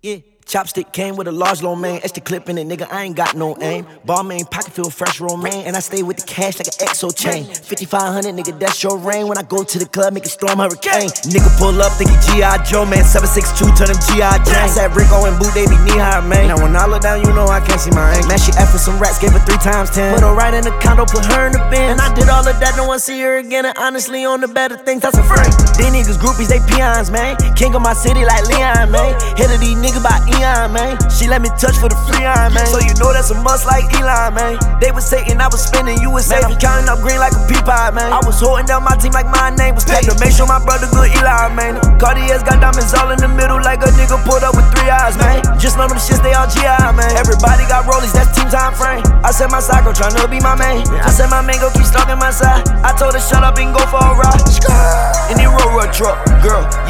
Yeah. Chopstick came with a large low man. Extra clip in it, nigga, I ain't got no aim. Ball main, pocket feel fresh, romaine. And I stay with the cash like an EXO chain. 5,500, nigga, that's your rain. When I go to the club, make it storm hurricane. Nigga pull up, think he G.I. Joe, man. 762, turn him G.I. Jane. Said Rico and Boo, they be knee-high, man. Now when I look down, you know I can't see my aim. Man, she F with some rats, gave her 3 times 10. Put her right in the condo, put her in the bin. And I did all of that, no one see her again. And honestly, on the better things, that's a frame. These niggas groupies, they peons, man. King of my city like Leon, man. Hit of these niggas by Eon, man. She let me touch for the free iron, man. So you know that's a must like Elon, man. They was Satan, I was spinning, you was safe. I'm counting up green like a pea pie, man. I was holding down my team like my name was paid. To make sure my brother good Elon, man. Cartier's got diamonds all in the middle like a nigga pulled up with 3 eyes, man. Just know them shits, they all GI, man. Everybody got rollies, that's team time frame. I said my psycho tryna be my main. I said my man go keep stalking my side. I told her shut up and go for a ride. In the road truck, girl.